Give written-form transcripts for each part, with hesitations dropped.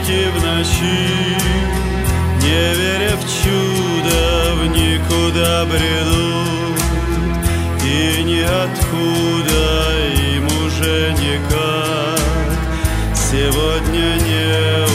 Странники в ночи, не веря в чудо, в никуда бредут, и ниоткуда им уже никак сегодня не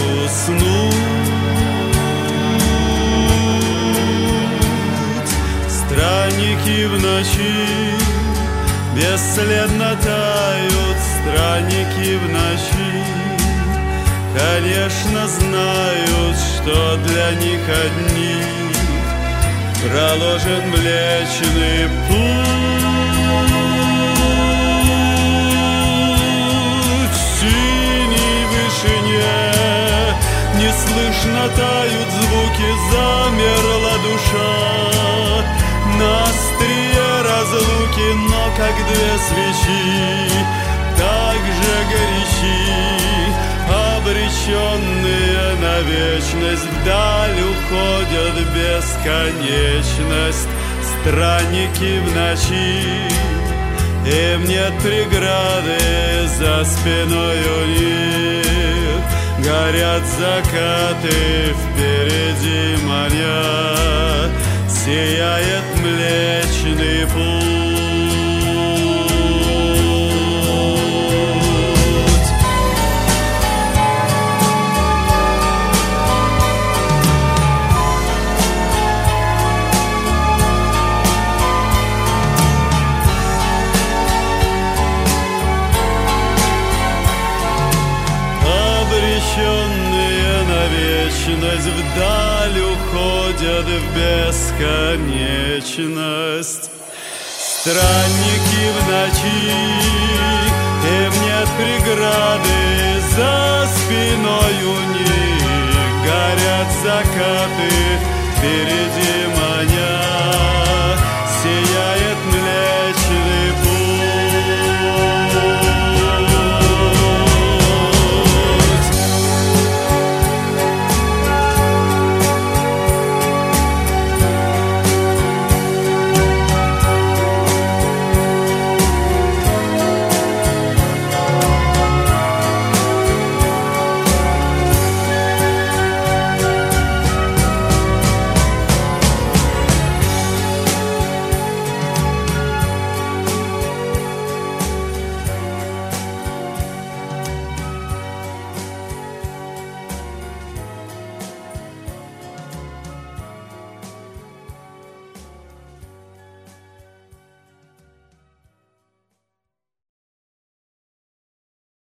уснуть. Странники в ночи бесследно тают, странники в ночи, конечно, знают, что для них одних проложен Млечный Путь. В синей вышине неслышно тают звуки, замерла душа на острие разлуки, но как две свечи, так же горячи, обреченные на вечность, вдаль уходят в бесконечность. Странники в ночи, им нет преграды, за спиной у них горят закаты, впереди манят, сияет Млечный Путь. Вдаль уходят в бесконечность. Странники в ночи, им нет преграды, за спиной у них горят закаты, впереди манят,